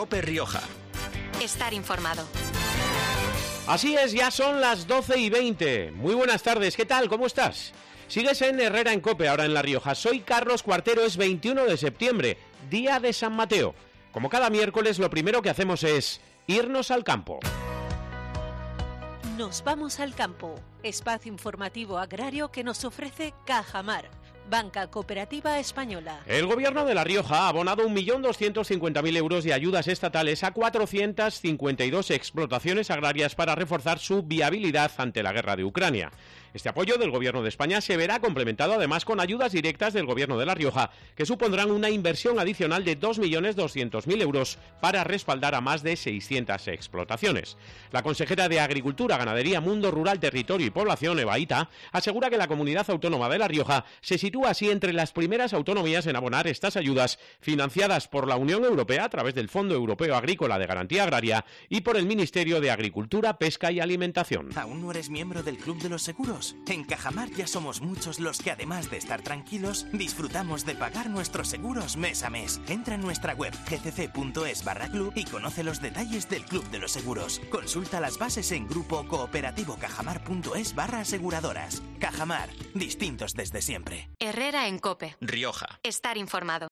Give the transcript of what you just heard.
COPE Rioja. Estar informado. Así es, ya son las 12:20. Muy buenas tardes, ¿qué tal? ¿Cómo estás? Sigues en Herrera en COPE, ahora en La Rioja. Soy Carlos Cuartero, es 21 de septiembre, día de San Mateo. Como cada miércoles, lo primero que hacemos es irnos al campo. Nos vamos al campo, espacio informativo agrario que nos ofrece Cajamar, Banca Cooperativa Española. El Gobierno de La Rioja ha abonado 1.250.000 euros de ayudas estatales a 452 explotaciones agrarias para reforzar su viabilidad ante la guerra de Ucrania. Este apoyo del Gobierno de España se verá complementado además con ayudas directas del Gobierno de La Rioja, que supondrán una inversión adicional de 2.200.000 euros para respaldar a más de 600 explotaciones. La consejera de Agricultura, Ganadería, Mundo Rural, Territorio y Población, Eva Ita, asegura que la comunidad autónoma de La Rioja se sitúa así entre las primeras autonomías en abonar estas ayudas, financiadas por la Unión Europea a través del Fondo Europeo Agrícola de Garantía Agraria y por el Ministerio de Agricultura, Pesca y Alimentación. ¿Aún no eres miembro del Club de los Seguros? En Cajamar ya somos muchos los que, además de estar tranquilos, disfrutamos de pagar nuestros seguros mes a mes. Entra en nuestra web gcc.es/club y conoce los detalles del Club de los Seguros. Consulta las bases en grupo cooperativo-cajamar.es/aseguradoras. Cajamar, distintos desde siempre. Herrera en COPE. Rioja. Estar informado.